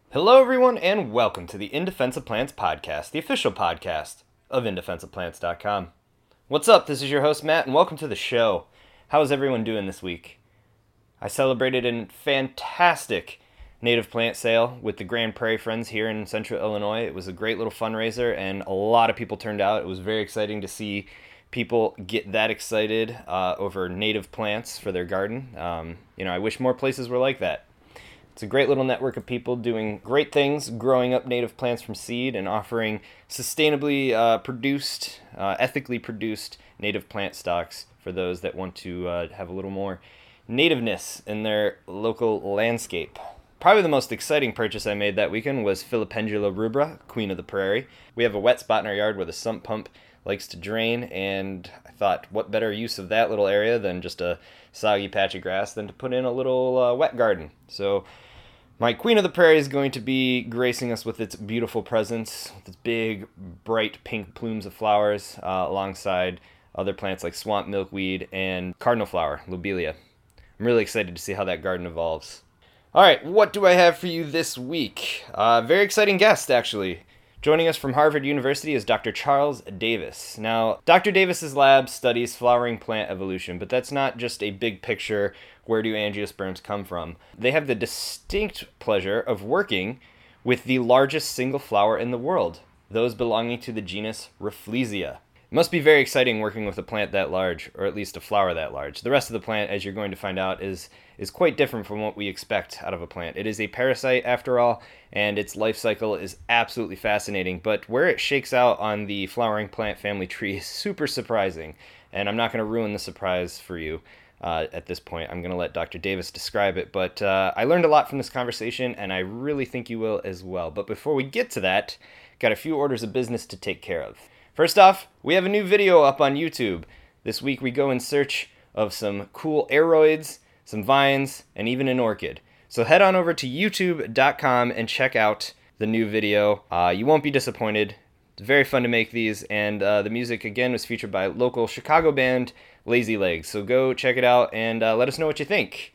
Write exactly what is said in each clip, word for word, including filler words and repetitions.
Hello, everyone, and welcome to the In Defense of Plants podcast, the official podcast of in defense of plants dot com. What's up? This is your host, Matt, and welcome to the show. How is everyone doing this week? I celebrated a fantastic native plant sale with the Grand Prairie Friends here in Central Illinois. It was a great little fundraiser, and a lot of people turned out. It was very exciting to see people get that excited uh, over native plants for their garden. Um, you know, I wish more places were like that. It's a great little network of people doing great things, growing up native plants from seed and offering sustainably uh, produced, uh, ethically produced native plant stocks for those that want to uh, have a little more nativeness in their local landscape. Probably the most exciting purchase I made that weekend was Filipendula rubra, queen of the prairie. We have a wet spot in our yard where the sump pump likes to drain, and I thought, what better use of that little area than just a soggy patch of grass than to put in a little uh, wet garden. So my Queen of the Prairie is going to be gracing us with its beautiful presence, with its big, bright pink plumes of flowers, uh, alongside other plants like swamp milkweed and cardinal flower, lobelia. I'm really excited to see how that garden evolves. All right, what do I have for you this week? Uh, very exciting guest, actually. Joining us from Harvard University is Doctor Charles Davis. Now, Doctor Davis's lab studies flowering plant evolution, but that's not just a big picture, where do angiosperms come from? They have the distinct pleasure of working with the largest single flower in the world, those belonging to the genus Rafflesia. It must be very exciting working with a plant that large, or at least a flower that large. The rest of the plant, as you're going to find out, is is quite different from what we expect out of a plant. It is a parasite, after all, and its life cycle is absolutely fascinating. But where it shakes out on the flowering plant family tree is super surprising, and I'm not going to ruin the surprise for you uh, at this point. I'm going to let Doctor Davis describe it, but uh, I learned a lot from this conversation, and I really think you will as well. But before we get to that, got a few orders of business to take care of. First off, we have a new video up on YouTube. This week we go in search of some cool aroids, some vines, and even an orchid. So head on over to youtube dot com and check out the new video. Uh, you won't be disappointed. It's very fun to make these, and uh, the music, again, was featured by local Chicago band Lazy Legs. So go check it out and uh, let us know what you think.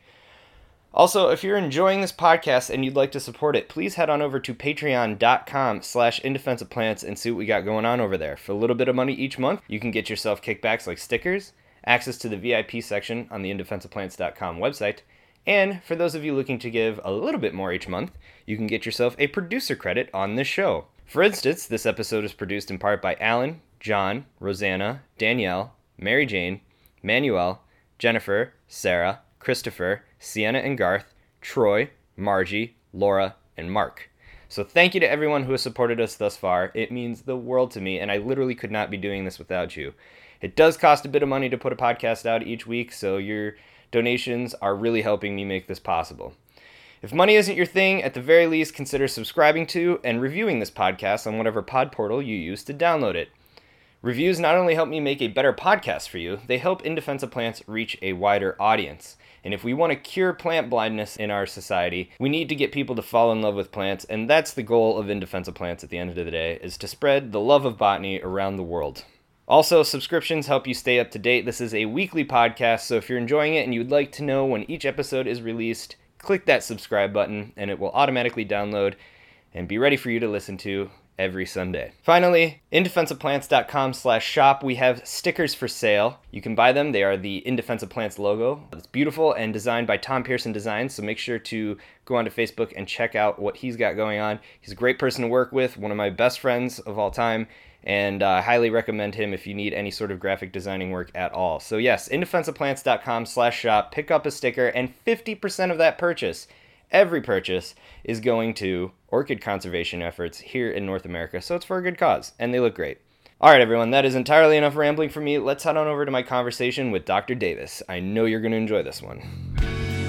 Also, if you're enjoying this podcast and you'd like to support it, please head on over to patreon dot com slash in defense of plants and see what we got going on over there. For a little bit of money each month, you can get yourself kickbacks like stickers, access to the V I P section on the in defense of plants dot com website, and for those of you looking to give a little bit more each month, you can get yourself a producer credit on this show. For instance, this episode is produced in part by Alan, John, Rosanna, Danielle, Mary Jane, Manuel, Jennifer, Sarah, Christopher, Sienna and Garth, Troy, Margie, Laura, and Mark. So thank you to everyone who has supported us thus far. It means the world to me, and I literally could not be doing this without you. It does cost a bit of money to put a podcast out each week, so your donations are really helping me make this possible. If money isn't your thing, at the very least, consider subscribing to and reviewing this podcast on whatever pod portal you use to download it. Reviews not only help me make a better podcast for you, they help In Defense of Plants reach a wider audience. And if we want to cure plant blindness in our society, we need to get people to fall in love with plants, and that's the goal of In Defense of Plants at the end of the day, is to spread the love of botany around the world. Also, subscriptions help you stay up to date. This is a weekly podcast, so if you're enjoying it and you'd like to know when each episode is released, click that subscribe button, and it will automatically download and be ready for you to listen to every Sunday. Finally, in defense of plants dot com slash shop, we have stickers for sale. You can buy them. They are the In Defense of Plants logo. It's beautiful and designed by Tom Pearson Designs, so make sure to go onto Facebook and check out what he's got going on. He's a great person to work with, one of my best friends of all time, and I uh, highly recommend him if you need any sort of graphic designing work at all. So yes, in defense of plants dot com slash shop, pick up a sticker, and fifty percent of that purchase, every purchase, is going to orchid conservation efforts here in North America, so it's for a good cause, and they look great. All right, everyone, that is entirely enough rambling from me. Let's head on over to my conversation with Doctor Davis. I know you're going to enjoy this one.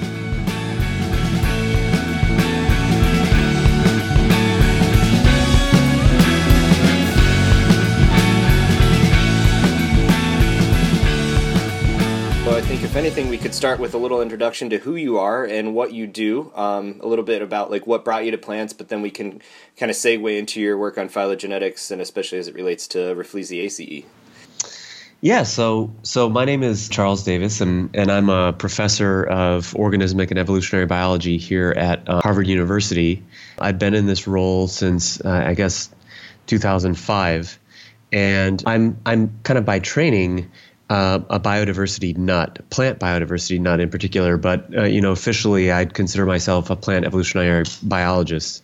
So I think if anything, we could start with a little introduction to who you are and what you do, um, a little bit about like what brought you to plants, but then we can kind of segue into your work on phylogenetics and especially as it relates to Rafflesia ace. Yeah, so so my name is Charles Davis, and, and I'm a professor of organismic and evolutionary biology here at uh, Harvard University. I've been in this role since uh, I guess two thousand five, and I'm I'm kind of by training uh, a biodiversity nut, plant biodiversity nut in particular. But uh, you know, officially, I'd consider myself a plant evolutionary biologist.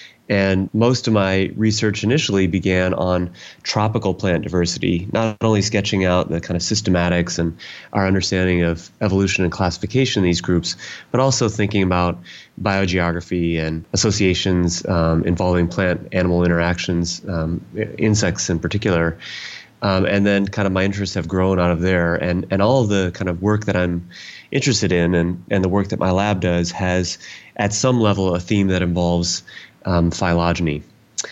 And most of my research initially began on tropical plant diversity, not only sketching out the kind of systematics and our understanding of evolution and classification in these groups, but also thinking about biogeography and associations um, involving plant-animal interactions, um, insects in particular. Um, and then kind of my interests have grown out of there. And, and all of the kind of work that I'm interested in and, and the work that my lab does has, at some level, a theme that involves Um, phylogeny.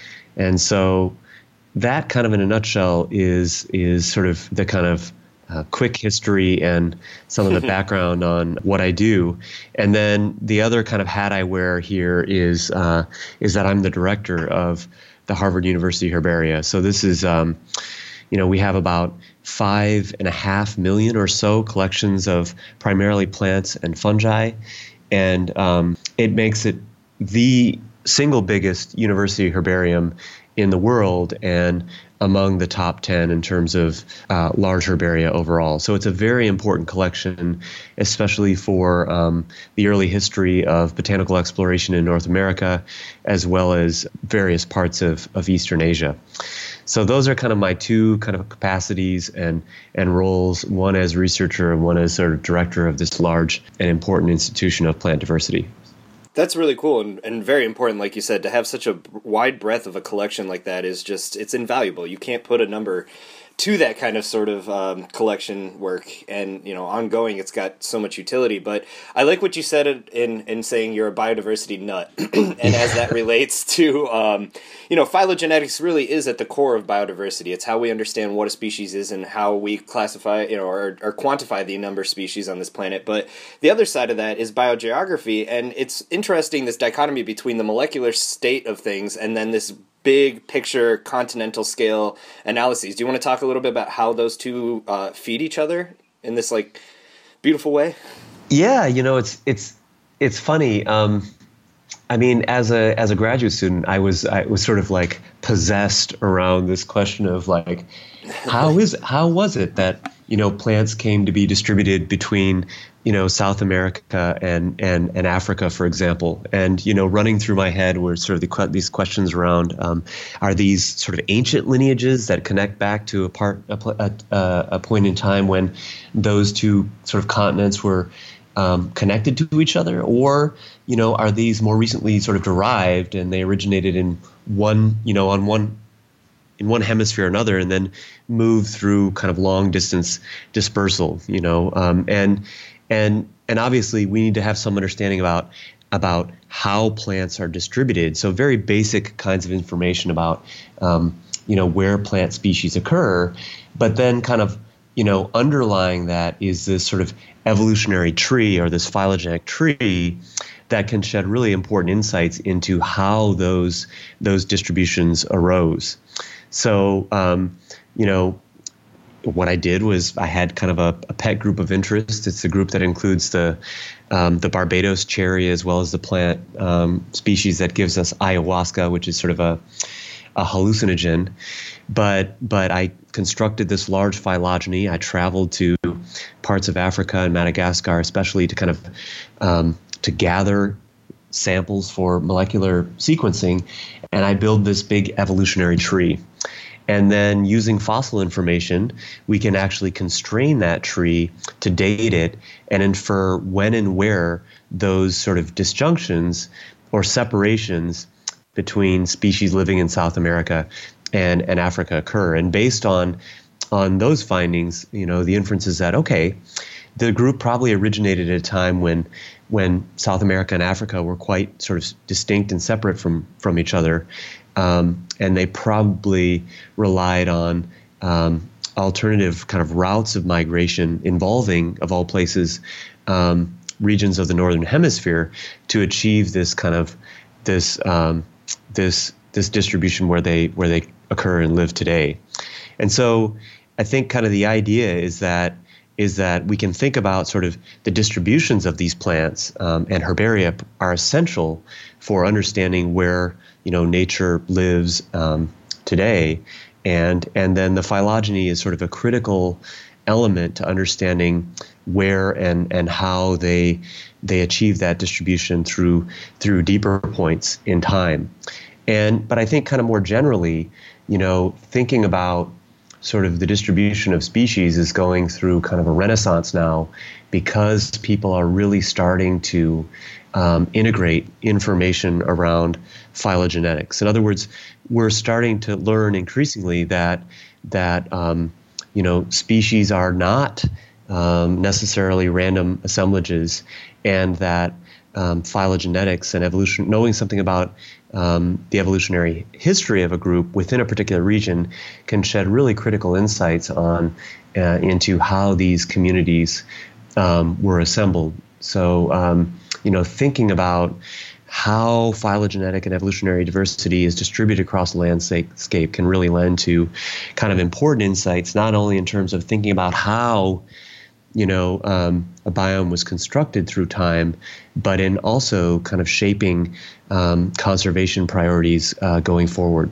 And so that kind of in a nutshell is is sort of the kind of uh, quick history and some of the background on what I do. And then the other kind of hat I wear here is uh, is that I'm the director of the Harvard University Herbaria. So this is, um, you know, we have about five and a half million or so collections of primarily plants and fungi. And um, it makes it the single biggest university herbarium in the world and among the top ten in terms of uh, large herbaria overall. So it's a very important collection, especially for um, the early history of botanical exploration in North America, as well as various parts of, of Eastern Asia. So those are kind of my two kind of capacities and, and roles, one as researcher and one as sort of director of this large and important institution of plant diversity. That's really cool and, and very important, like you said, to have such a wide breadth of a collection like that is just, it's invaluable. You can't put a number to that kind of sort of um, collection work, and, you know, ongoing, it's got so much utility. But I like what you said in, in saying you're a biodiversity nut, and as that relates to, um, you know, phylogenetics really is at the core of biodiversity. It's how we understand what a species is and how we classify, you know, or, or quantify the number of species on this planet. But the other side of that is biogeography, and it's interesting, this dichotomy between the molecular state of things and then this big picture continental scale analyses. Do you want to talk a little bit about how those two uh, feed each other in this like beautiful way? Yeah, you know, it's it's it's funny. Um, I mean, as a as a graduate student, I was I was sort of like possessed around this question of like, how is how was it that, you know, plants came to be distributed between, you know, South America and and and Africa, for example, and, you know, running through my head were sort of the, these questions around, um, are these sort of ancient lineages that connect back to a part a, a, a point in time when those two sort of continents were um, connected to each other, or, you know, are these more recently sort of derived and they originated in one, you know, on one in one hemisphere or another, and then move through kind of long distance dispersal, you know, um, and and and obviously we need to have some understanding about about how plants are distributed. So very basic kinds of information about um, you know, where plant species occur, but then kind of, you know, underlying that is this sort of evolutionary tree or this phylogenetic tree that can shed really important insights into how those those distributions arose. So, um, you know, what I did was I had kind of a, a pet group of interest. It's a group that includes the um, the Barbados cherry as well as the plant um, species that gives us ayahuasca, which is sort of a, a hallucinogen. But but I constructed this large phylogeny. I traveled to parts of Africa and Madagascar, especially to kind of um, to gather samples for molecular sequencing, and I build this big evolutionary tree. And then using fossil information, we can actually constrain that tree to date it and infer when and where those sort of disjunctions or separations between species living in South America and, and Africa occur. And based on on those findings, you know, the inference is that, okay, the group probably originated at a time when when South America and Africa were quite sort of distinct and separate from from each other. Um, and they probably relied on um, alternative kind of routes of migration involving, of all places, um, regions of the northern hemisphere to achieve this kind of this um, this this distribution where they where they occur and live today. And so I think kind of the idea is that is that we can think about sort of the distributions of these plants, um, and herbaria are essential for understanding where, you know, nature lives um, today, and and then the phylogeny is sort of a critical element to understanding where and and how they they achieve that distribution through through deeper points in time. And but I think kind of more generally, you know, thinking about sort of the distribution of species is going through kind of a renaissance now, because people are really starting to um, integrate information around phylogenetics. In other words, we're starting to learn increasingly that that um, you know, species are not um, necessarily random assemblages, and that um, phylogenetics and evolution, knowing something about um, the evolutionary history of a group within a particular region, can shed really critical insights on uh, into how these communities um, were assembled. So, um, you know, thinking about how phylogenetic and evolutionary diversity is distributed across the landscape can really lend to kind of important insights, not only in terms of thinking about how, you know, um, a biome was constructed through time, but in also kind of shaping um, conservation priorities uh, going forward.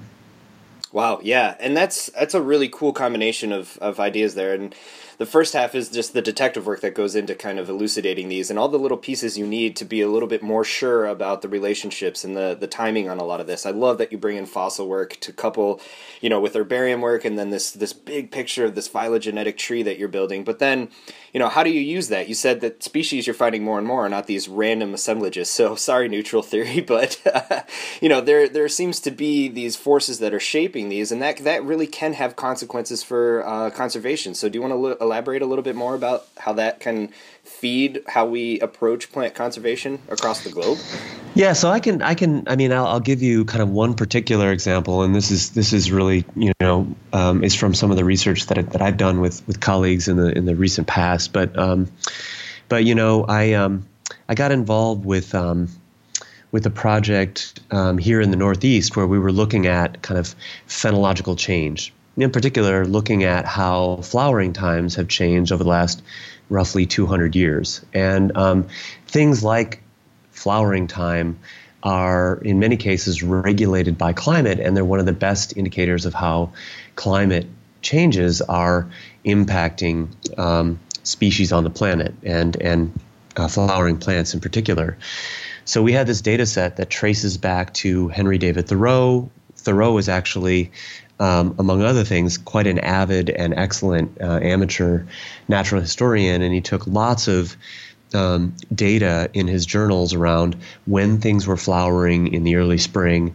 Wow, yeah, and that's that's a really cool combination of, of ideas there. And the first half is just the detective work that goes into kind of elucidating these and all the little pieces you need to be a little bit more sure about the relationships and the, the timing on a lot of this. I love that you bring in fossil work to couple, you know, with herbarium work, and then this this big picture of this phylogenetic tree that you're building. But then, you know, how do you use that? You said that species you're finding more and more are not these random assemblages. So sorry, neutral theory, but uh, you know, there there seems to be these forces that are shaping these, and that that really can have consequences for uh, conservation. So do you want to lo- elaborate a little bit more about how that can feed how we approach plant conservation across the globe? Yeah, so I can, I can, I mean, I'll, I'll give you kind of one particular example, and this is this is really, you know, um, is from some of the research that I, that I've done with with colleagues in the in the recent past. But um, but you know, I um, I got involved with um, with a project um, here in the Northeast where we were looking at kind of phenological change. In particular, looking at how flowering times have changed over the last roughly two hundred years. And um, things like flowering time are, in many cases, regulated by climate, and they're one of the best indicators of how climate changes are impacting um, species on the planet, and, and uh, flowering plants in particular. So we had this data set that traces back to Henry David Thoreau. Thoreau is actually Um, among other things, quite an avid and excellent uh, amateur natural historian, and he took lots of um, data in his journals around when things were flowering in the early spring,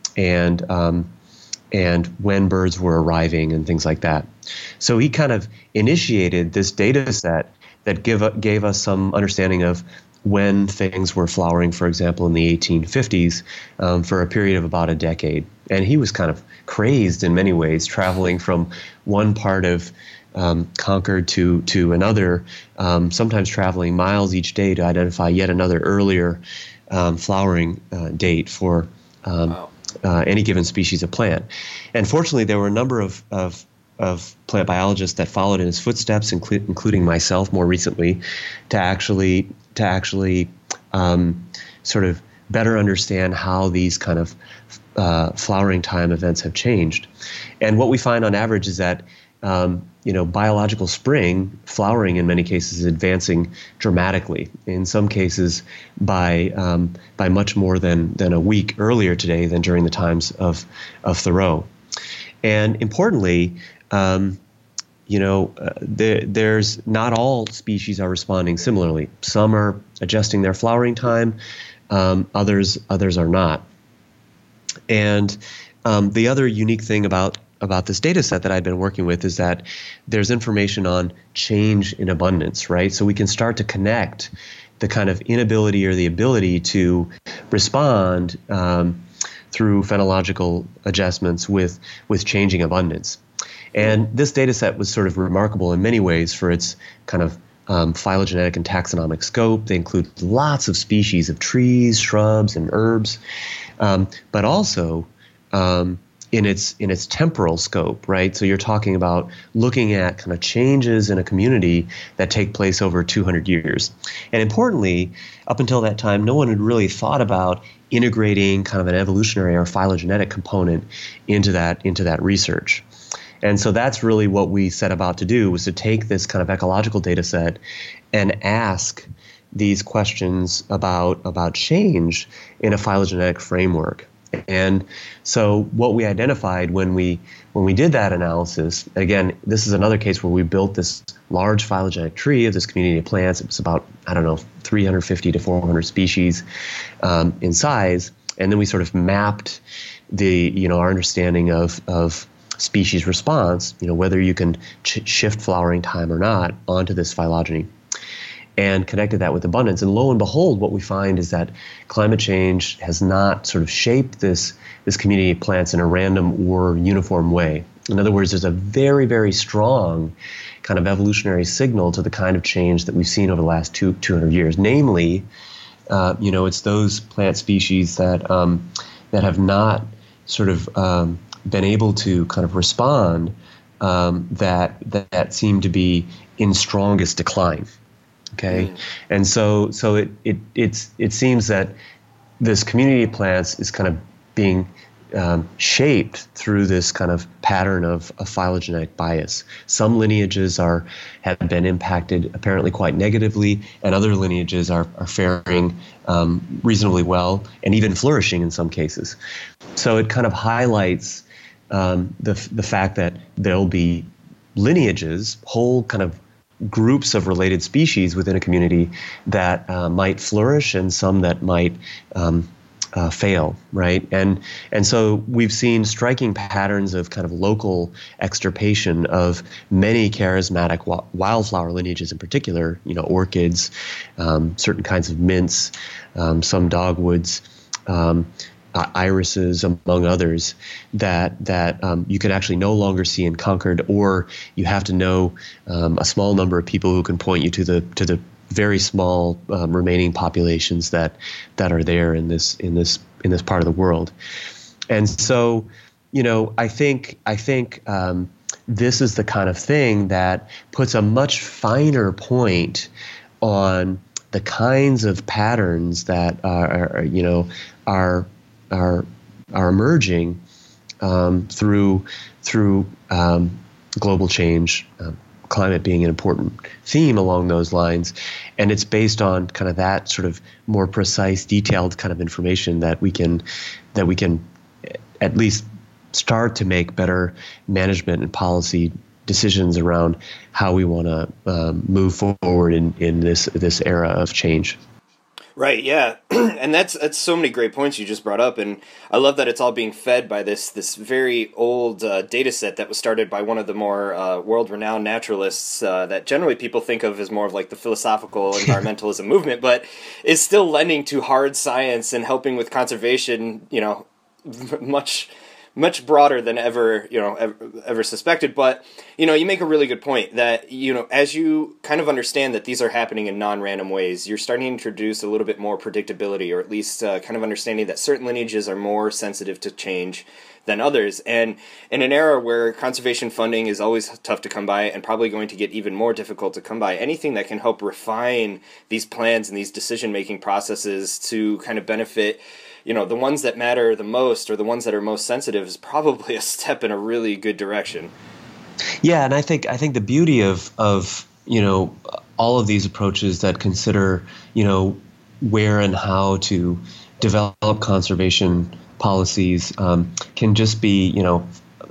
and um, and when birds were arriving and things like that. So he kind of initiated this data set that give, gave us some understanding of when things were flowering, for example, in the eighteen fifties, um, for a period of about a decade. And he was kind of crazed in many ways, traveling from one part of um, Concord to to another, um, sometimes traveling miles each day to identify yet another earlier um, flowering uh, date for um, wow. uh, any given species of plant. And fortunately, there were a number of, of of plant biologists that followed in his footsteps, inclu- including myself more recently, to actually to actually um, sort of better understand how these kind of uh, flowering time events have changed. And what we find on average is that um, you know, biological spring flowering in many cases is advancing dramatically. In some cases, by um, by much more than than a week earlier today than during the times of of Thoreau. And importantly, um, you know, uh, there, there's not all species are responding similarly. Some are adjusting their flowering time, um, others others are not. And um, the other unique thing about about this data set that I've been working with is that there's information on change in abundance, right? So we can start to connect the kind of inability or the ability to respond um, through phenological adjustments with with changing abundance. And this data set was sort of remarkable in many ways for its kind of um, phylogenetic and taxonomic scope. They include lots of species of trees, shrubs, and herbs, um, but also um, in its in its temporal scope, right? So you're talking about looking at kind of changes in a community that take place over two hundred years. And importantly, up until that time, no one had really thought about integrating kind of an evolutionary or phylogenetic component into that into that research. And so that's really what we set about to do, was to take this kind of ecological data set and ask these questions about about change in a phylogenetic framework. And so what we identified when we when we did that analysis, again, this is another case where we built this large phylogenetic tree of this community of plants. It was about, I don't know, three hundred fifty to four hundred species um, in size. And then we sort of mapped the, you know, our understanding of, of species response, you know, whether you can ch- shift flowering time or not, onto this phylogeny, and connected that with abundance. And lo and behold, what we find is that climate change has not sort of shaped this, this community of plants in a random or uniform way. In other words, there's a very, very strong kind of evolutionary signal to the kind of change that we've seen over the last two, 200 years. Namely, uh, you know, it's those plant species that, um, that have not sort of um, been able to kind of respond um, that, that, that seem to be in strongest decline. Okay, mm. and so so it it it's it seems that this community of plants is kind of being um, shaped through this kind of pattern of, of phylogenetic bias. Some lineages are have been impacted apparently quite negatively, and other lineages are are faring um, reasonably well and even flourishing in some cases. So it kind of highlights um, the the fact that there'll be lineages, whole kind of groups of related species within a community that uh, might flourish, and some that might um, uh, fail, right? And and so we've seen striking patterns of kind of local extirpation of many charismatic wa- wildflower lineages in particular, you know, orchids, um, certain kinds of mints, um, some dogwoods, um, Uh, irises, among others, that that um, you can actually no longer see in Concord, or you have to know um, a small number of people who can point you to the to the very small um, remaining populations that that are there in this in this in this part of the world. And so, you know, I think I think um, this is the kind of thing that puts a much finer point on the kinds of patterns that are, are you know are are are emerging um, through through um, global change, uh, climate being an important theme along those lines, and it's based on kind of that sort of more precise, detailed kind of information that we can that we can at least start to make better management and policy decisions around how we want to um, move forward in in this this era of change. Right, yeah. And that's that's so many great points you just brought up, and I love that it's all being fed by this this very old uh, data set that was started by one of the more uh, world-renowned naturalists uh, that generally people think of as more of like the philosophical environmentalism movement, but is still lending to hard science and helping with conservation, you know, much much broader than ever, you know, ever, ever suspected. But, you know, you make a really good point that, you know, as you kind of understand that these are happening in non-random ways, you're starting to introduce a little bit more predictability, or at least uh, kind of understanding that certain lineages are more sensitive to change than others. And in an era where conservation funding is always tough to come by and probably going to get even more difficult to come by, anything that can help refine these plans and these decision-making processes to kind of benefit, you know, the ones that matter the most, or the ones that are most sensitive, is probably a step in a really good direction. Yeah, and I think I think the beauty of of you know all of these approaches that consider, you know, where and how to develop conservation policies um, can just be, you know,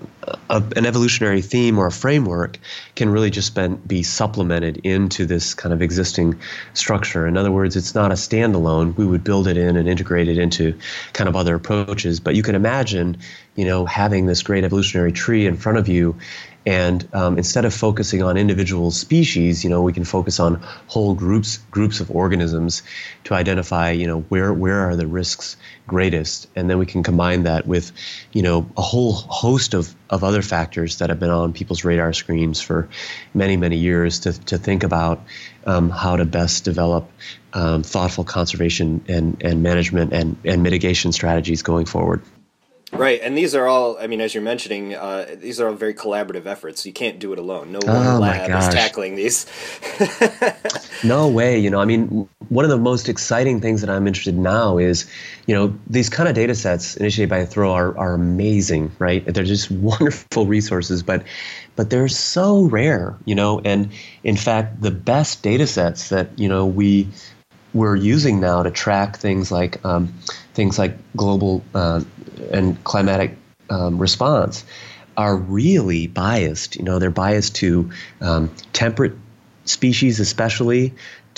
a, an evolutionary theme or a framework can really just been, be supplemented into this kind of existing structure. In other words, it's not a standalone. We would build it in and integrate it into kind of other approaches. But you can imagine, you know, having this great evolutionary tree in front of you, and um, instead of focusing on individual species, you know, we can focus on whole groups groups of organisms to identify, you know, where where are the risks greatest, and then we can combine that with, you know, a whole host of, of other factors that have been on people's radar screens for many, many years to to think about um, how to best develop um, thoughtful conservation and, and management and, and mitigation strategies going forward. Right, and these are all, I mean, as you're mentioning, uh, these are all very collaborative efforts. You can't do it alone. No one Oh my lab is gosh. tackling these. No way. You know, I mean, one of the most exciting things that I'm interested in now is, you know, these kind of data sets initiated by Thoreau are, are amazing, right? They're just wonderful resources, but but they're so rare, you know, and in fact, the best data sets that, you know, we we're using now to track things like um, things like global uh, and climatic um, response are really biased. You know, they're biased to um, temperate species, especially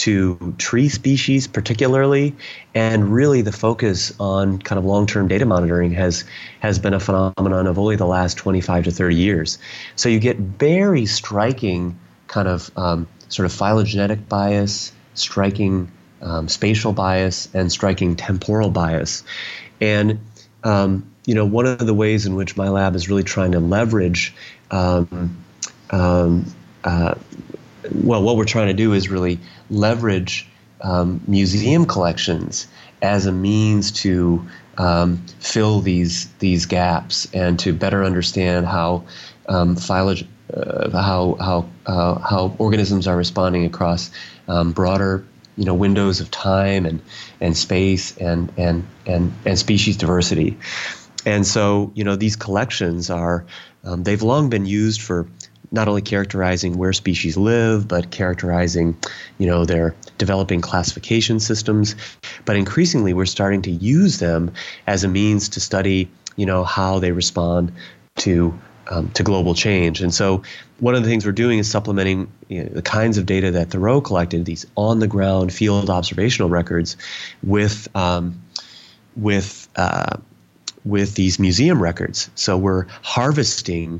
to tree species, particularly, and really the focus on kind of long-term data monitoring has has been a phenomenon of only the last twenty-five to thirty years. So you get very striking kind of um, sort of phylogenetic bias, striking um, spatial bias, and striking temporal bias. And um, you know, one of the ways in which my lab is really trying to leverage um, um, uh, well, what we're trying to do is really leverage um, museum collections as a means to um, fill these these gaps and to better understand how um, phylog- uh, how how uh, how organisms are responding across um, broader you know windows of time and and space and and and and species diversity. And so you know these collections are um, they've long been used for not only characterizing where species live, but characterizing, you know, their developing classification systems. But increasingly, we're starting to use them as a means to study, you know, how they respond to um, to global change. And so, one of the things we're doing is supplementing you know, the kinds of data that Thoreau collected, these on-the-ground field observational records, with um, with uh, with these museum records. So we're harvesting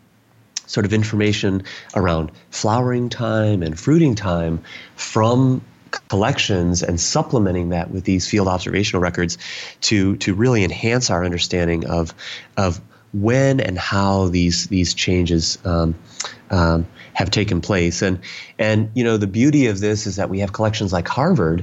sort of information around flowering time and fruiting time from collections and supplementing that with these field observational records to to really enhance our understanding of of when and how these these changes um, um, have taken place. And and you know the beauty of this is that we have collections like Harvard,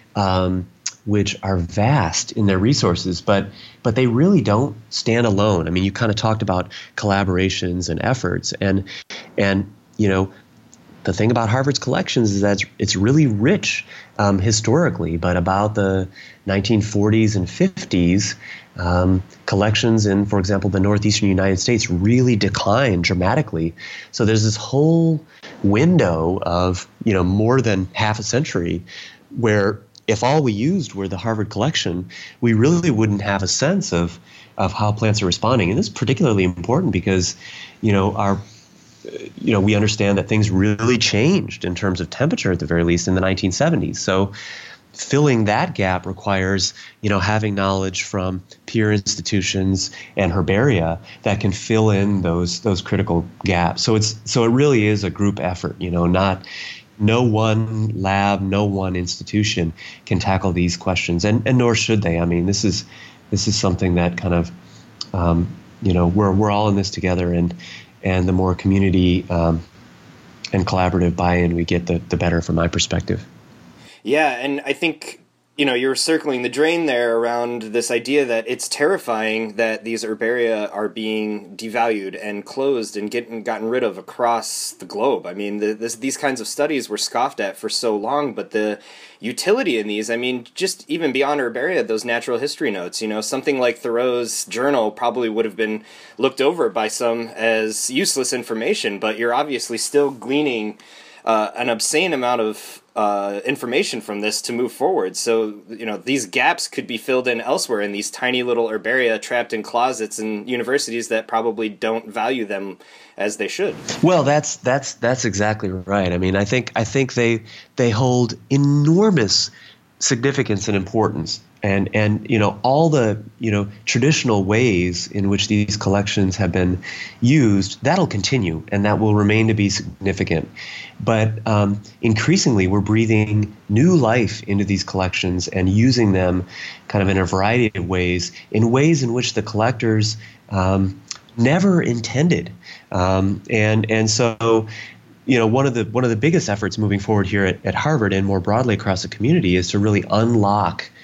um, which are vast in their resources, but but they really don't stand alone. I mean, you kind of talked about collaborations and efforts, and and you know, the thing about Harvard's collections is that it's, it's really rich um, historically, but about the nineteen forties and fifties, um, collections in, for example, the northeastern United States really declined dramatically. So there's this whole window of you know more than half a century where if all we used were the Harvard collection, we really wouldn't have a sense of of how plants are responding. And this is particularly important because, you know, our you know, we understand that things really changed in terms of temperature at the very least in the nineteen seventies. So filling that gap requires, you know, having knowledge from peer institutions and herbaria that can fill in those those critical gaps. So it's so it really is a group effort, you know, not no one lab, no one institution can tackle these questions, and, and nor should they. I mean, this is this is something that kind of, um, you know, we're we're all in this together, and and the more community um, and collaborative buy-in we get, the the better, from my perspective. Yeah, and I think, you know, you're circling the drain there around this idea that it's terrifying that these herbaria are being devalued and closed and getting gotten rid of across the globe. I mean, the, this, these kinds of studies were scoffed at for so long, but the utility in these, I mean, just even beyond herbaria, those natural history notes, you know, something like Thoreau's journal probably would have been looked over by some as useless information, but you're obviously still gleaning uh, an obscene amount of Uh, information from this to move forward. So, you know, these gaps could be filled in elsewhere in these tiny little herbaria trapped in closets in universities that probably don't value them as they should. Well, that's that's that's exactly right. I mean, I think I think they they hold enormous significance and importance. And and you know all the you know traditional ways in which these collections have been used, that'll continue, and that will remain to be significant. But um, increasingly, we're breathing new life into these collections and using them kind of in a variety of ways, in ways in which the collectors um, never intended. Um, and and so. You know, one of the one of the biggest efforts moving forward here at, at Harvard and more broadly across the community is to really unlock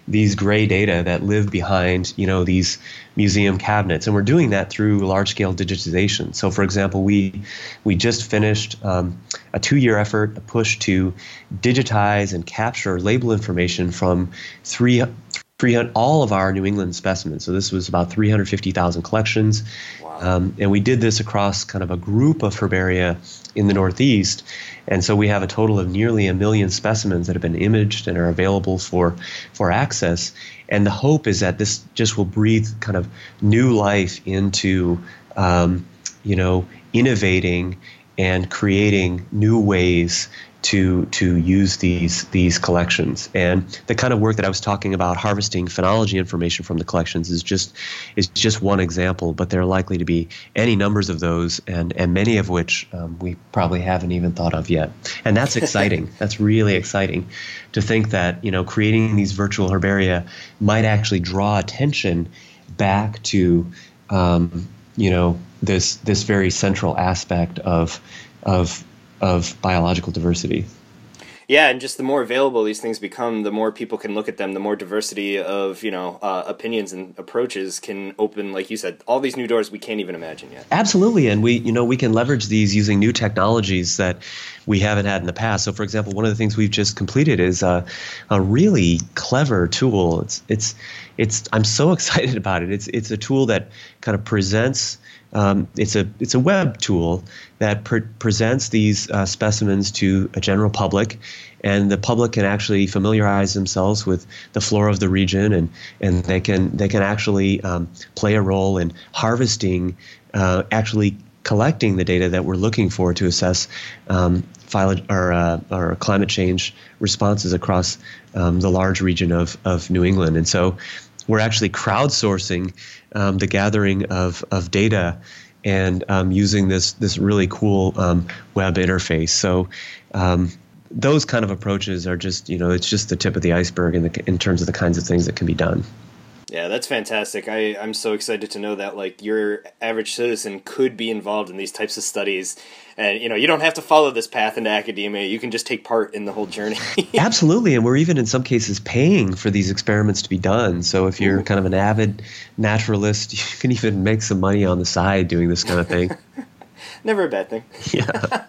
these gray data that live behind, you know, these museum cabinets. And we're doing that through large-scale digitization. So, for example, we we just finished um, a two-year effort, a push to digitize and capture label information from three, three hundred, all of our New England specimens. So this was about three hundred fifty thousand collections. Wow. Um, and we did this across kind of a group of herbaria in the Northeast. And so we have a total of nearly a million specimens that have been imaged and are available for, for access. And the hope is that this just will breathe kind of new life into, um, you know, innovating and creating new ways to to use these these collections. And the kind of work that I was talking about, harvesting phenology information from the collections, is just is just one example, but there are likely to be any numbers of those, and and many of which um, we probably haven't even thought of yet. And that's exciting. That's really exciting to think that, you know, creating these virtual herbaria might actually draw attention back to um, you know, this this very central aspect of of of biological diversity. Yeah, and just the more available these things become, the more people can look at them, the more diversity of, you know, uh, opinions and approaches can open, like you said, all these new doors we can't even imagine yet. Absolutely, and we, you know, we can leverage these using new technologies that we haven't had in the past. So, for example, one of the things we've just completed is a, a really clever tool. It's, it's, it's. I'm so excited about it. It's, it's a tool that kind of presents. Um, it's a it's a web tool that pre- presents these uh, specimens to a general public, and the public can actually familiarize themselves with the flora of the region, and and they can they can actually um, play a role in harvesting, uh, actually collecting the data that we're looking for to assess um, philo- or, uh, or climate change responses across um, the large region of of New England. And so we're actually crowdsourcing um, the gathering of, of data and um, using this this really cool um, web interface. So um, those kind of approaches are just, you know, it's just the tip of the iceberg in, the, in terms of the kinds of things that can be done. Yeah, that's fantastic. I, I'm so excited to know that, like, your average citizen could be involved in these types of studies. And, you know, you don't have to follow this path into academia. You can just take part in the whole journey. Absolutely. And we're even in some cases paying for these experiments to be done. So if you're Ooh. kind of an avid naturalist, you can even make some money on the side doing this kind of thing. Never a bad thing. Yeah.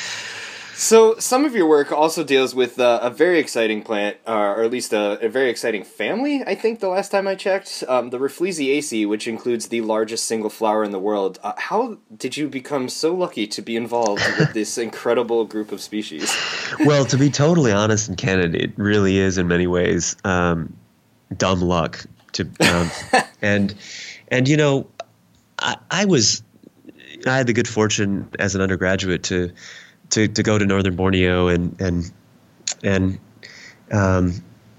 So some of your work also deals with uh, a very exciting plant, uh, or at least a, a very exciting family, I think the last time I checked, um, the Rafflesiaceae, which includes the largest single flower in the world. Uh, how did you become so lucky to be involved with this incredible group of species? Well, to be totally honest and candid, it really is in many ways um, dumb luck. To um, and and you know, I, I was I had the good fortune as an undergraduate to. To, to go to northern Borneo and and and um,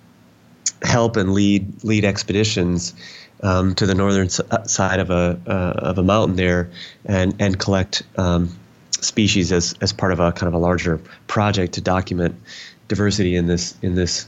help and lead lead expeditions um, to the northern side of a uh, of a mountain there, and and collect um, species as as part of a kind of a larger project to document diversity in this in this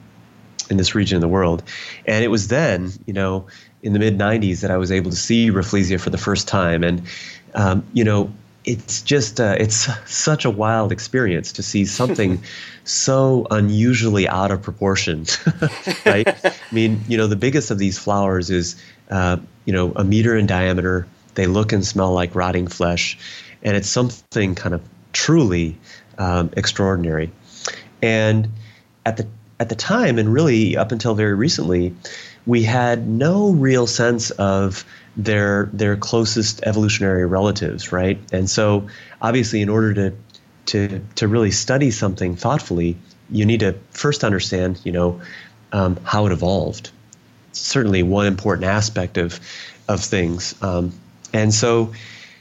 in this region of the world. And it was then, you know, in the mid nineties that I was able to see Rafflesia for the first time, and um, you know. It's just uh, it's such a wild experience to see something so unusually out of proportion, right? I mean, you know, the biggest of these flowers is, uh, you know, a meter in diameter. They look and smell like rotting flesh, and it's something kind of truly um, extraordinary. And at the at the time, and really up until very recently, we had no real sense of their their closest evolutionary relatives, right? And so obviously in order to to to really study something thoughtfully, you need to first understand, you know, um, how it evolved. It's certainly one important aspect of of things. Um, and so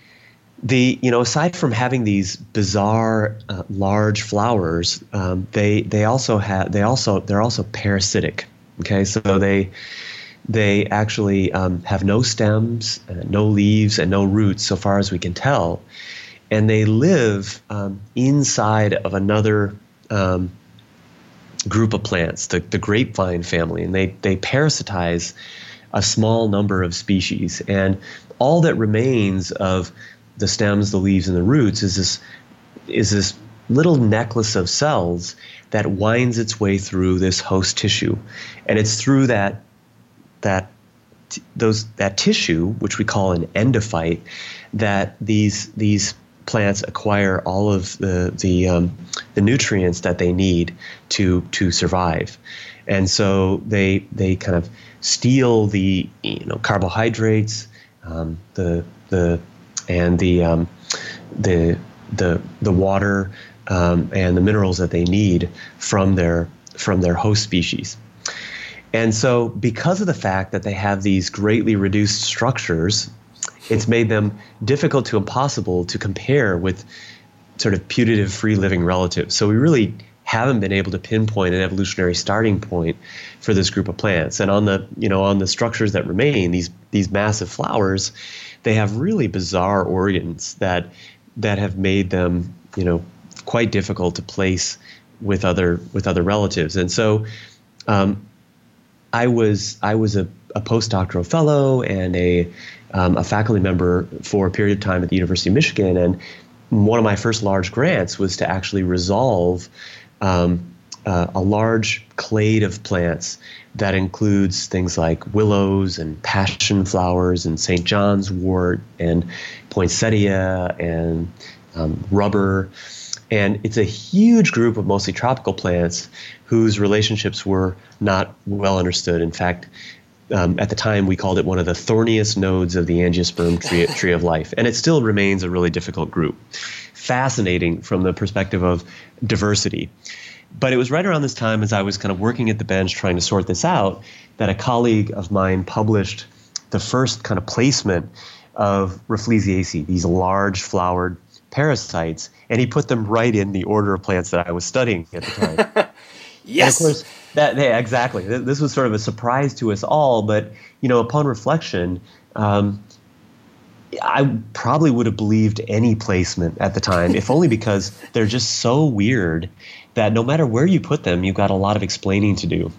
the you know aside from having these bizarre uh, large flowers, um, they they also have they also they're also parasitic. Okay, so they They actually um, have no stems, uh, no leaves, and no roots, so far as we can tell. And they live um, inside of another um, group of plants, the, the grapevine family, and they, they parasitize a small number of species. And all that remains of the stems, the leaves, and the roots is this is this little necklace of cells that winds its way through this host tissue. And it's through that that t- those that tissue, which we call an endophyte, that these these plants acquire all of the the um, the nutrients that they need to to survive. And so they they kind of steal the you know carbohydrates, um, the the and the um, the the the water um, and the minerals that they need from their from their host species. And so because of the fact that they have these greatly reduced structures, it's made them difficult to impossible to compare with sort of putative free living relatives. So we really haven't been able to pinpoint an evolutionary starting point for this group of plants. And on the, you know, on the structures that remain, these these massive flowers, they have really bizarre organs that that have made them, you know, quite difficult to place with other with other relatives. And so um, I was I was a, a postdoctoral fellow and a um, a faculty member for a period of time at the University of Michigan, and one of my first large grants was to actually resolve um, uh, a large clade of plants that includes things like willows and passion flowers and Saint John's wort and poinsettia and um, rubber. And it's a huge group of mostly tropical plants whose relationships were not well understood. In fact, um, at the time, we called it one of the thorniest nodes of the angiosperm tree, tree of life. And it still remains a really difficult group. Fascinating from the perspective of diversity. But it was right around this time, as I was kind of working at the bench trying to sort this out, that a colleague of mine published the first kind of placement of Rafflesiaceae, these large flowered parasites, and he put them right in the order of plants that I was studying at the time. Yes. And of course, that yeah, exactly. This was sort of a surprise to us all, but you know, upon reflection, um, I probably would have believed any placement at the time, if only because they're just so weird that no matter where you put them, you've got a lot of explaining to do.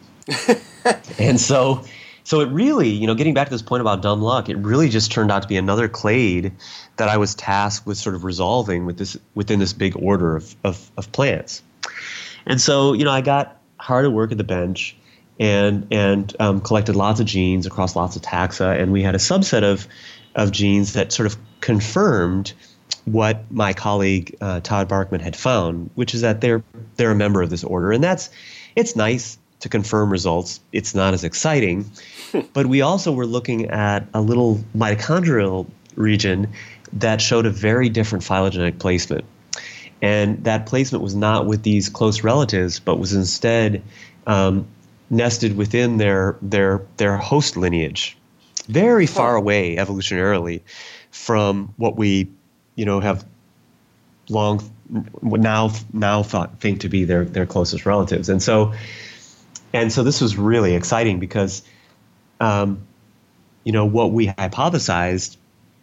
And so, so it really, you know, getting back to this point about dumb luck, it really just turned out to be another clade that I was tasked with sort of resolving with this within this big order of of, of plants. And so, you know, I got hard at work at the bench and and um, collected lots of genes across lots of taxa, and we had a subset of of genes that sort of confirmed what my colleague uh, Todd Barkman had found, which is that they're they're a member of this order, and that's it's nice to confirm results. It's not as exciting, but we also were looking at a little mitochondrial region that showed a very different phylogenetic placement, and that placement was not with these close relatives, but was instead um, nested within their their their host lineage, very far away evolutionarily from what we you know, have long now now thought think to be their their closest relatives, and so and so this was really exciting because, um, you know, what we hypothesized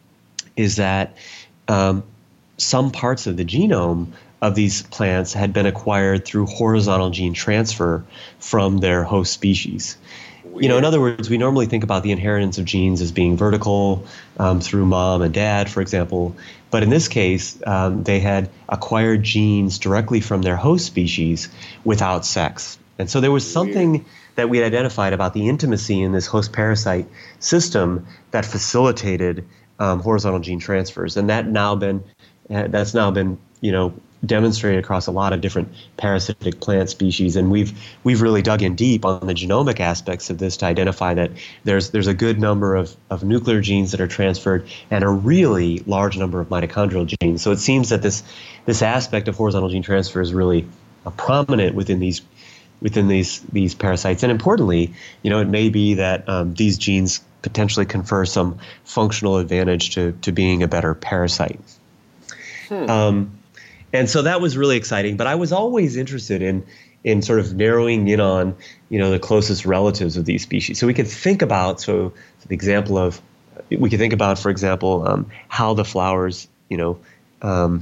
is that um, some parts of the genome of these plants had been acquired through horizontal gene transfer from their host species. Weird. You know, in other words, we normally think about the inheritance of genes as being vertical um, through mom and dad, for example. But in this case, um, they had acquired genes directly from their host species without sex. And so there was something Weird. that we had identified about the intimacy in this host parasite system that facilitated um, horizontal gene transfers. And that now been uh, that's now been, you know, demonstrated across a lot of different parasitic plant species, and we've we've really dug in deep on the genomic aspects of this to identify that there's there's a good number of, of nuclear genes that are transferred and a really large number of mitochondrial genes. So it seems that this this aspect of horizontal gene transfer is really uh, prominent within these within these these parasites. And importantly, you know, it may be that um, these genes potentially confer some functional advantage to to being a better parasite. Hmm. Um, And so that was really exciting. But I was always interested in in sort of narrowing in on, you know, the closest relatives of these species. So we could think about, so the example of, we could think about, for example, um, how the flowers, you know, um,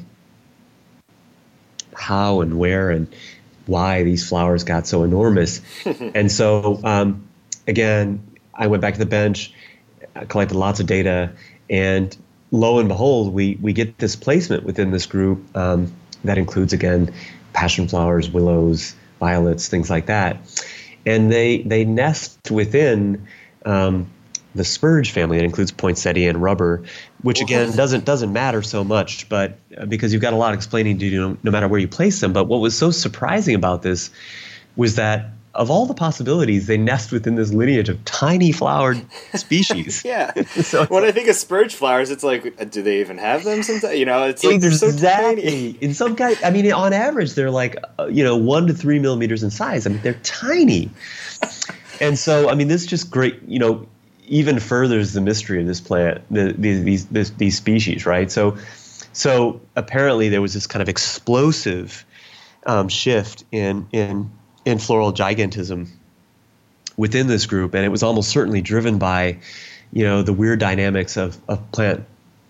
how and where and why these flowers got so enormous. And so, um, again, I went back to the bench, I collected lots of data, and lo and behold, we we get this placement within this group um, that includes, again, passion flowers, willows, violets, things like that. And they they nest within um, the spurge family. It includes poinsettia and rubber, which again doesn't doesn't matter so much, but uh, because you've got a lot of explaining to do no, no matter where you place them. But what was so surprising about this was that of all the possibilities, they nest within this lineage of tiny flowered species. Yeah. So when I think of spurge flowers, it's like, do they even have them sometimes? You know, it's like exactly. they're so tiny. In some kind, I mean, on average, they're like, uh, you know, one to three millimeters in size. I mean, they're tiny. And so, I mean, this just great, you know, even furthers the mystery of this plant, the, the, these this, these species, right? So, so apparently there was this kind of explosive um, shift in in in floral gigantism within this group, and it was almost certainly driven by, you know, the weird dynamics of of plant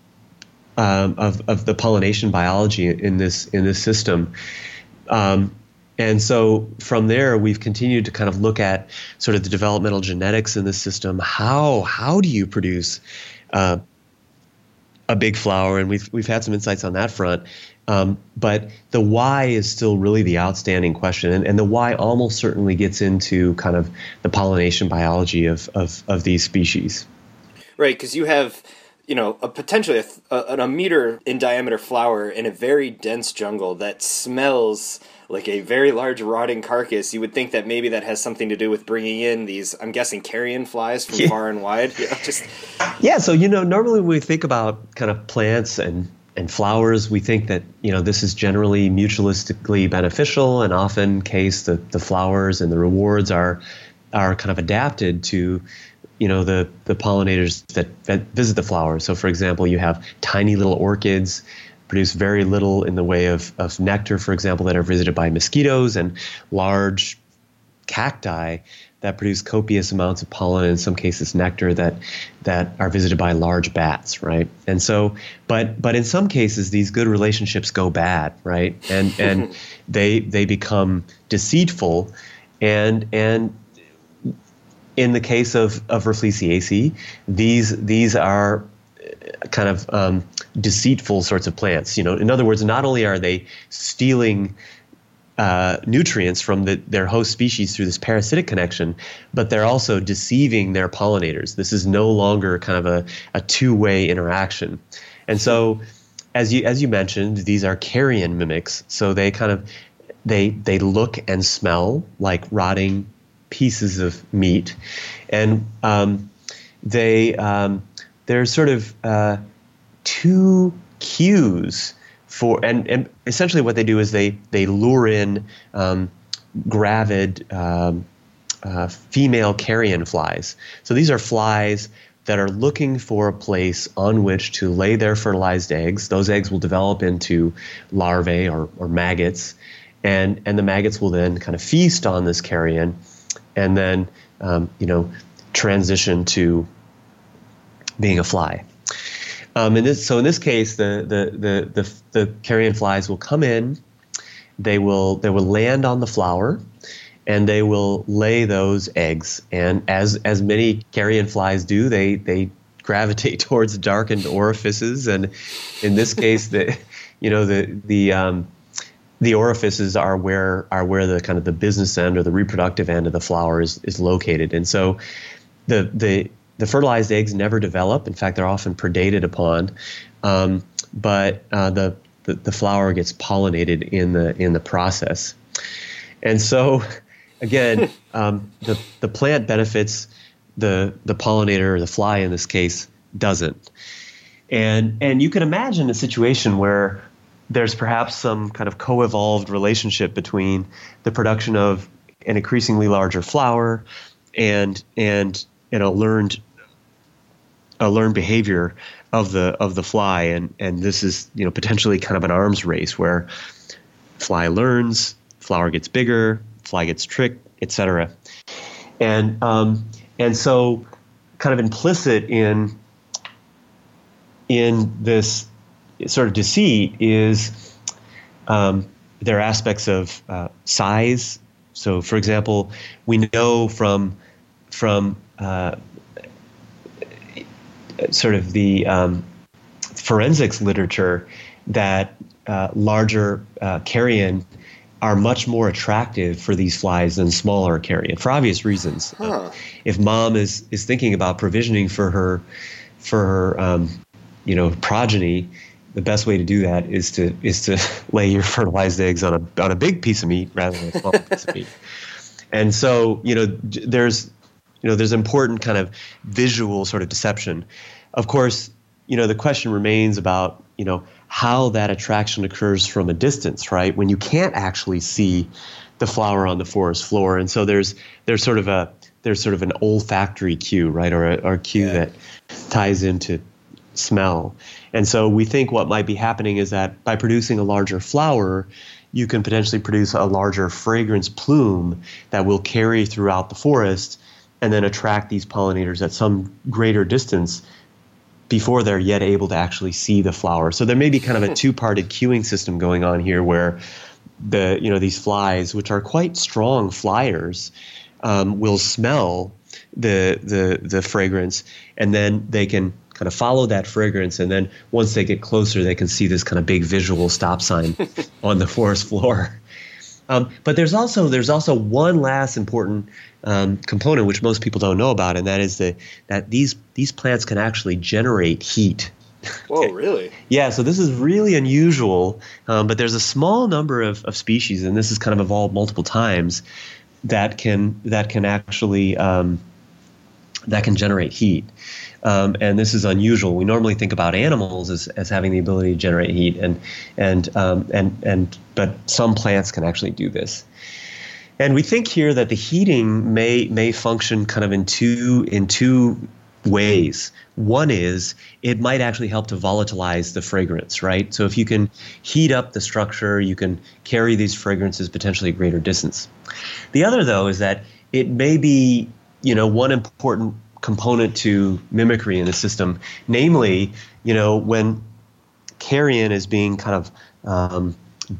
um, of of the pollination biology in this in this system. Um, And so from there, we've continued to kind of look at sort of the developmental genetics in the system. How how do you produce uh, a big flower? And we've we've had some insights on that front. Um, but the why is still really the outstanding question, and, and the why almost certainly gets into kind of the pollination biology of of, of these species. Right, because you have, you know, a potentially a, a, a meter in diameter flower in a very dense jungle that smells like a very large rotting carcass. You would think that maybe that has something to do with bringing in these, I'm guessing, carrion flies from yeah. far and wide. You know, just yeah. So, you know, normally when we think about kind of plants and and flowers, we think that, you know, this is generally mutualistically beneficial, and often case the the flowers and the rewards are are kind of adapted to, you know, the the pollinators that, that visit the flowers. So, for example, you have tiny little orchids produce very little in the way of, of nectar, for example, that are visited by mosquitoes, and large cacti that produce copious amounts of pollen, in some cases nectar, that that are visited by large bats, right? And so, but but in some cases, these good relationships go bad, right? And and they they become deceitful, and and in the case of of Rafflesiaceae, these these are kind of um, deceitful sorts of plants. You know, in other words, not only are they stealing uh, nutrients from the, their host species through this parasitic connection, but they're also deceiving their pollinators. This is no longer kind of a, a two-way interaction. And so, as you as you mentioned, these are carrion mimics. So they kind of they they look and smell like rotting pieces of meat, and um, they um, there's sort of uh, two cues for, and, and essentially what they do is they they lure in um, gravid um, uh, female carrion flies. So these are flies that are looking for a place on which to lay their fertilized eggs. Those eggs will develop into larvae or, or maggots, and and the maggots will then kind of feast on this carrion, and then um, you know transition to being a fly. Um, and this, so in this case, the, the the the the carrion flies will come in, they will they will land on the flower, and they will lay those eggs. And as as many carrion flies do, they they gravitate towards darkened orifices. And in this case, the you know the the um, the orifices are where are where the kind of the business end or the reproductive end of the flower is is located. And so the the The fertilized eggs never develop. In fact, they're often predated upon, um, but uh, the, the the flower gets pollinated in the in the process. And so, again, um, the the plant benefits, the the pollinator, or the fly in this case, doesn't. And and you can imagine a situation where there's perhaps some kind of co-evolved relationship between the production of an increasingly larger flower and and you know learned a learned behavior of the of the fly, and and this is you know potentially kind of an arms race where fly learns, flower gets bigger, fly gets tricked, et cetera. And um, and so kind of implicit in in this sort of deceit is um, there are aspects of uh, size. So, for example, we know from from uh, sort of the um, forensics literature that uh, larger uh, carrion are much more attractive for these flies than smaller carrion for obvious reasons. Huh. Uh, if mom is is thinking about provisioning for her for her um, you know progeny, the best way to do that is to is to lay your fertilized eggs on a on a big piece of meat rather than a small piece of meat. And so you know there's you know there's important kind of visual sort of deception. Of course, you know the question remains about you know how that attraction occurs from a distance, right? When you can't actually see the flower on the forest floor, and so there's there's sort of a there's sort of an olfactory cue, right, or a, or a cue Yeah. that ties into smell. And so we think what might be happening is that by producing a larger flower, you can potentially produce a larger fragrance plume that will carry throughout the forest and then attract these pollinators at some greater distance before they're yet able to actually see the flower. So there may be kind of a two-parted cueing system going on here where the you know these flies, which are quite strong flyers, um, will smell the the the fragrance, and then they can kind of follow that fragrance, and then once they get closer, they can see this kind of big visual stop sign on the forest floor. Um, but there's also there's also one last important um, component which most people don't know about, and that is the that these these plants can actually generate heat. Whoa, really? Yeah, so this is really unusual, um, but there's a small number of, of species, and this has kind of evolved multiple times, that can that can actually um, that can generate heat. Um, and this is unusual. We normally think about animals as, as having the ability to generate heat, and and um, and and but some plants can actually do this. And we think here that the heating may may function kind of in two in two ways. One is it might actually help to volatilize the fragrance, right? So if you can heat up the structure, you can carry these fragrances potentially a greater distance. The other, though, is that it may be, you know, one important component to mimicry in the system, namely, you know, when carrion is being kind of um,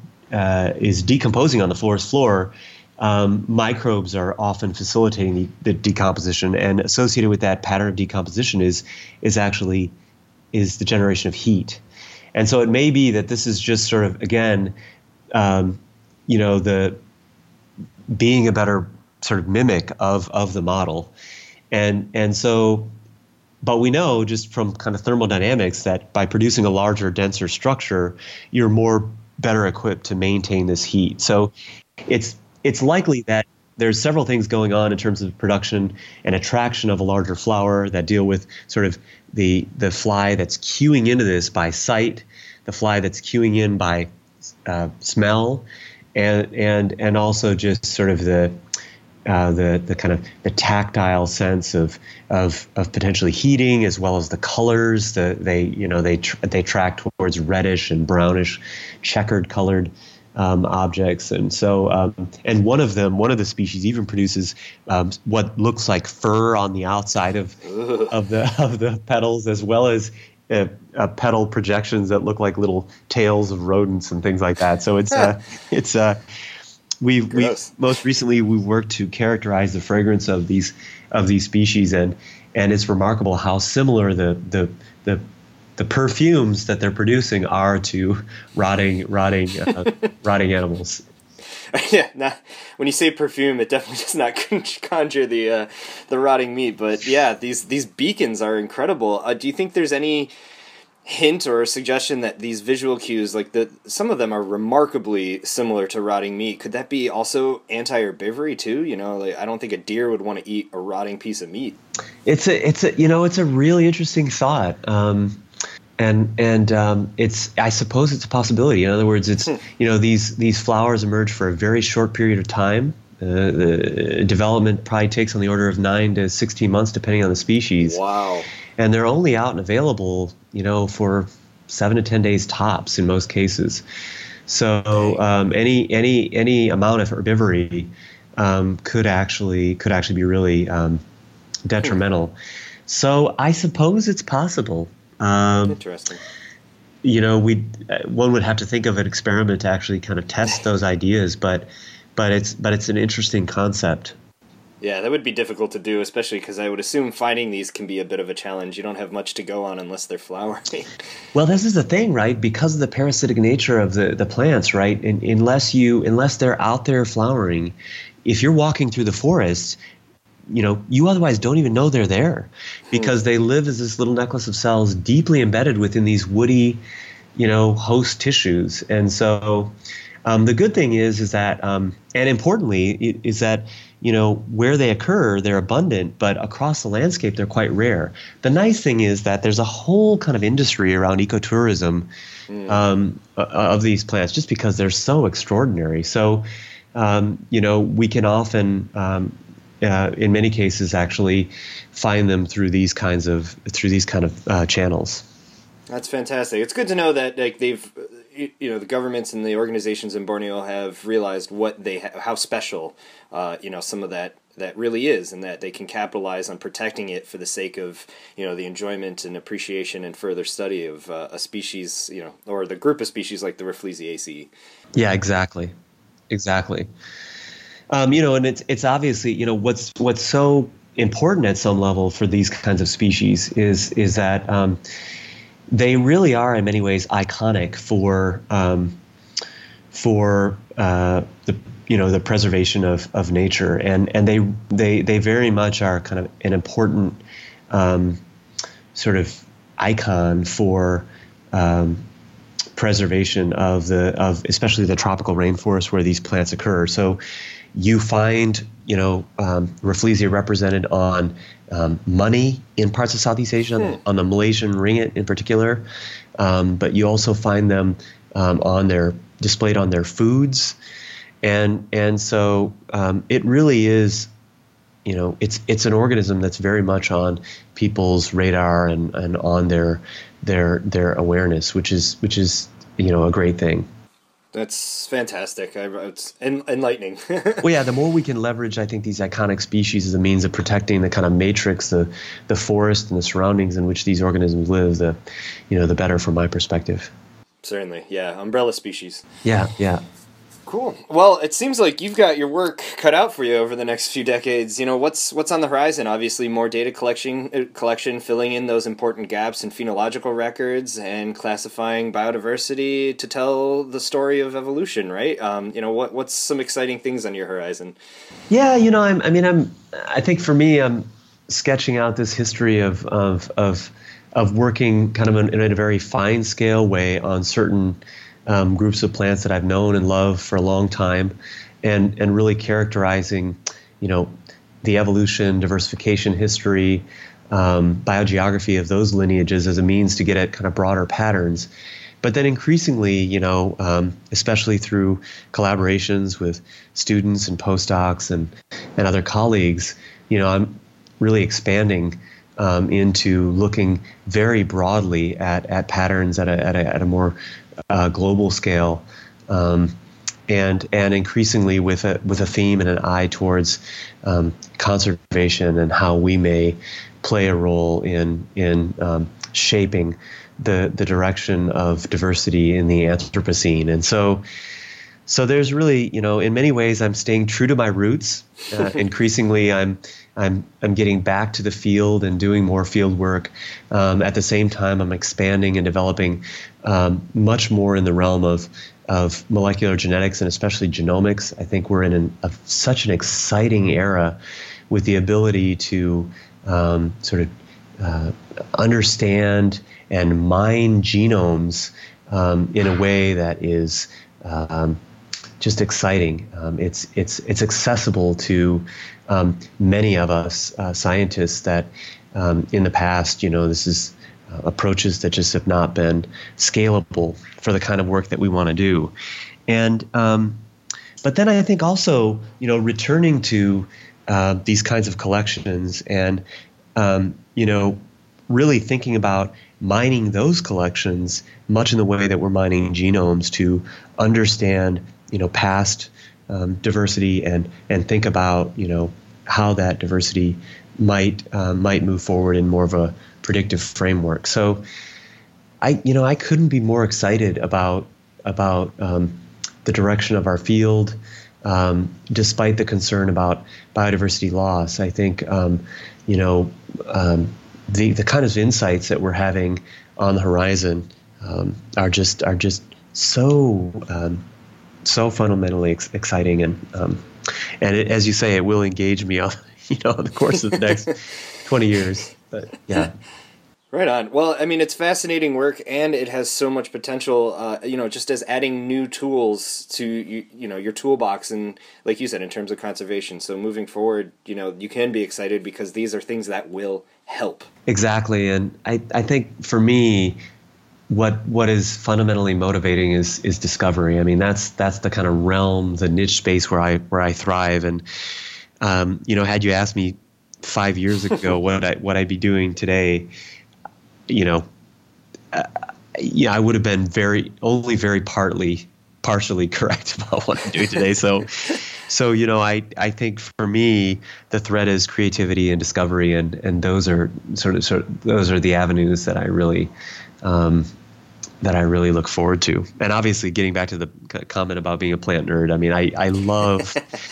uh, is decomposing on the forest floor, um, microbes are often facilitating the, the decomposition, and associated with that pattern of decomposition is is actually is the generation of heat. And so it may be that this is just sort of, again, um, you know, the being a better sort of mimic of of the model. And and so, but we know just from kind of thermodynamics that by producing a larger, denser structure, you're more better equipped to maintain this heat. So it's it's likely that there's several things going on in terms of production and attraction of a larger flower that deal with sort of the the fly that's cueing into this by sight, the fly that's cueing in by uh, smell, and and and also just sort of the Uh, the the kind of the tactile sense of of of potentially heating, as well as the colors. The they you know they tr- they track towards reddish and brownish, checkered colored um, objects, and so um, and one of them, one of the species, even produces um, what looks like fur on the outside of of the of the petals, as well as uh, uh, petal projections that look like little tails of rodents and things like that. So it's uh, it's uh, We've, we most recently we worked to characterize the fragrance of these of these species, and and it's remarkable how similar the the the, the perfumes that they're producing are to rotting rotting uh, rotting animals. Yeah, nah, when you say perfume, it definitely does not conjure the uh, the rotting meat. But yeah, these these beacons are incredible. Uh, do you think there's any hint or suggestion that these visual cues, like the some of them are remarkably similar to rotting meat? Could that be also anti-herbivory too? You know, like I don't think a deer would want to eat a rotting piece of meat. It's a it's a you know it's a really interesting thought, um, and and um, it's I suppose it's a possibility. In other words, it's you know these these flowers emerge for a very short period of time. Uh, the development probably takes on the order of nine to sixteen months, depending on the species. Wow. And they're only out and available, you know, for seven to ten days tops in most cases. So um, any any any amount of herbivory um, could actually could actually be really um, detrimental. So I suppose it's possible. Um, Interesting. You know, we one would have to think of an experiment to actually kind of test those ideas, but but it's but it's an interesting concept. Yeah, that would be difficult to do, especially because I would assume finding these can be a bit of a challenge. You don't have much to go on unless they're flowering. Well, this is the thing, right? Because of the parasitic nature of the, the plants, right? And unless you unless they're out there flowering, if you're walking through the forest, you know, you otherwise don't even know they're there, because they live as this little necklace of cells deeply embedded within these woody, you know, host tissues. And so um, the good thing is, is that, um, and importantly, is that, you know, where they occur, they're abundant, but across the landscape, they're quite rare. The nice thing is that there's a whole kind of industry around ecotourism mm. um, of these plants, just because they're so extraordinary. So, um, you know, we can often, um, uh, in many cases, actually find them through these kinds of through these kind of uh, channels. That's fantastic. It's good to know that like they've, you know, the governments and the organizations in Borneo have realized what they ha- how special, uh, you know, some of that that really is, and that they can capitalize on protecting it for the sake of, you know, the enjoyment and appreciation and further study of uh, a species, you know, or the group of species like the Rafflesiaceae. Yeah, exactly, exactly. Um, you know, and it's it's obviously, you know, what's what's so important at some level for these kinds of species is is that um, they really are in many ways iconic for um, for uh, the you know the preservation of, of nature, and and they they they very much are kind of an important um, sort of icon for um, preservation of the of especially the tropical rainforest where these plants occur. So you find, you know, um, Rafflesia represented on um, money in parts of Southeast Asia, hmm. on, on the Malaysian ringgit in particular, um, but you also find them um, on their displayed on their foods, and and so um, it really is, you know, it's it's an organism that's very much on people's radar and, and on their their their awareness, which is which is you know a great thing. That's fantastic. I, it's en- enlightening. Well, yeah, the more we can leverage, I think, these iconic species as a means of protecting the kind of matrix, the the forest and the surroundings in which these organisms live, the, you know, the better from my perspective. Certainly, yeah. Umbrella species. Yeah, yeah. Cool. Well, it seems like you've got your work cut out for you over the next few decades. You know, what's what's on the horizon? Obviously, more data collection, uh, collection, filling in those important gaps in phenological records and classifying biodiversity to tell the story of evolution, right? Um, you know, what what's some exciting things on your horizon? Yeah, you know, I'm, I mean, I'm. I think for me, I'm sketching out this history of of of of working kind of in, in a very fine scale way on certain Um, groups of plants that I've known and loved for a long time, and and really characterizing, you know, the evolution, diversification history, um, biogeography of those lineages as a means to get at kind of broader patterns. But then increasingly, you know, um, especially through collaborations with students and postdocs and, and other colleagues, you know, I'm really expanding um, into looking very broadly at, at patterns at a, at a, at a more Uh, global scale, um, and and increasingly with a with a theme and an eye towards um, conservation and how we may play a role in in um, shaping the the direction of diversity in the Anthropocene. And so so there's really, you know, in many ways I'm staying true to my roots. Uh, increasingly I'm I'm I'm getting back to the field and doing more field work. Um, at the same time, I'm expanding and developing um, much more in the realm of of molecular genetics and especially genomics. I think we're in an, a, such an exciting era with the ability to um, sort of uh, understand and mine genomes um, in a way that is um, just exciting. Um, it's it's it's accessible to um, many of us uh, scientists that um, in the past, you know, this is uh, approaches that just have not been scalable for the kind of work that we want to do. And um, but then I think also, you know, returning to uh, these kinds of collections and um, you know, really thinking about mining those collections much in the way that we're mining genomes to understand, you know, past um, diversity and and think about, you know, how that diversity might uh, might move forward in more of a predictive framework. So, I you know I couldn't be more excited about about um, the direction of our field, um, despite the concern about biodiversity loss. I think, um, you know, um, the the kind of insights that we're having on the horizon um, are just are just so um, so fundamentally ex- exciting, and um, and it, as you say, it will engage me on you know in the course of the next twenty years. But yeah. Right on. Well, I mean, it's fascinating work, and it has so much potential. Uh, you know, just as adding new tools to you, you know, your toolbox, and like you said, in terms of conservation. So moving forward, you know, you can be excited because these are things that will help. Exactly, and I, I think for me, what what is fundamentally motivating is is discovery. I mean, that's that's the kind of realm, the niche space where I where I thrive. And um, you know, had you asked me five years ago what I what I'd be doing today, you know, uh, yeah, I would have been very only very partly partially correct about what I'm doing today. So, so you know, I I think for me the thread is creativity and discovery, and and those are sort of sort of, those are the avenues that I really. Um, that I really look forward to. And obviously getting back to the comment about being a plant nerd, I mean, I, I love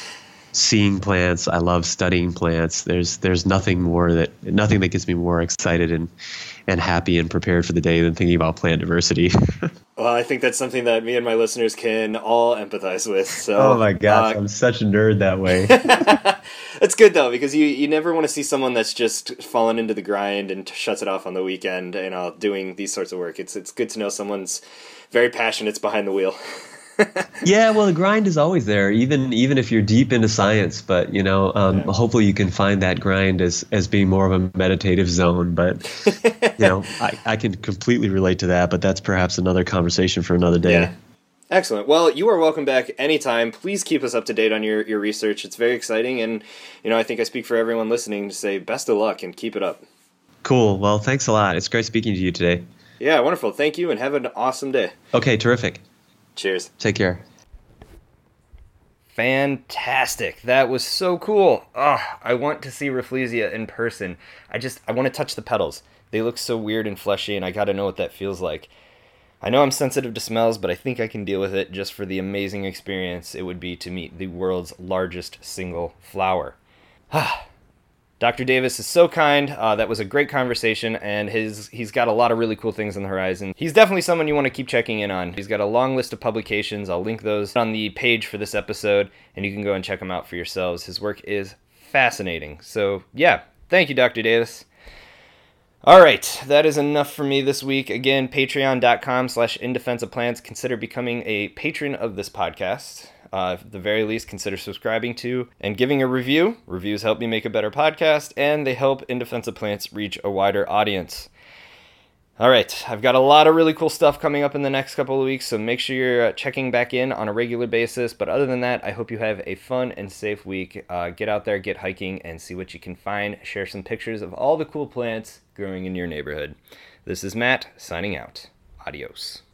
seeing plants. I love studying plants. There's there's nothing more that nothing that gets me more excited and and happy and prepared for the day than thinking about plant diversity. Well, I think that's something that me and my listeners can all empathize with. So, oh my gosh, uh, I'm such a nerd that way. It's good though, because you, you never want to see someone that's just fallen into the grind and shuts it off on the weekend, you know, doing these sorts of work. It's it's good to know someone's very passionate behind the wheel. Yeah, well, the grind is always there, even even if you're deep into science. But you know, um, yeah. hopefully you can find that grind as as being more of a meditative zone. But you know, I, I can completely relate to that. But that's perhaps another conversation for another day. Yeah. Excellent. Well, you are welcome back anytime. Please keep us up to date on your, your research. It's very exciting, and you know, I think I speak for everyone listening to say best of luck and keep it up. Cool. Well, thanks a lot. It's great speaking to you today. Yeah, wonderful. Thank you, and have an awesome day. Okay, terrific. Cheers. Take care. Fantastic. That was so cool. Oh, I want to see Rafflesia in person. I just, I want to touch the petals. They look so weird and fleshy, and I got to know what that feels like. I know I'm sensitive to smells, but I think I can deal with it just for the amazing experience it would be to meet the world's largest single flower. Doctor Davis is so kind. Uh, that was a great conversation, and his he's got a lot of really cool things on the horizon. He's definitely someone you want to keep checking in on. He's got a long list of publications. I'll link those on the page for this episode, and you can go and check them out for yourselves. His work is fascinating. So, yeah, thank you, Doctor Davis. All right, that is enough for me this week. Again, patreon.com slash in defense of plants. Consider becoming a patron of this podcast. Uh, at the very least, consider subscribing to and giving a review. Reviews help me make a better podcast, and they help In Defense of Plants reach a wider audience. All right, I've got a lot of really cool stuff coming up in the next couple of weeks, so make sure you're checking back in on a regular basis. But other than that, I hope you have a fun and safe week. Uh, get out there, get hiking, and see what you can find. Share some pictures of all the cool plants growing in your neighborhood. This is Matt, signing out. Adios.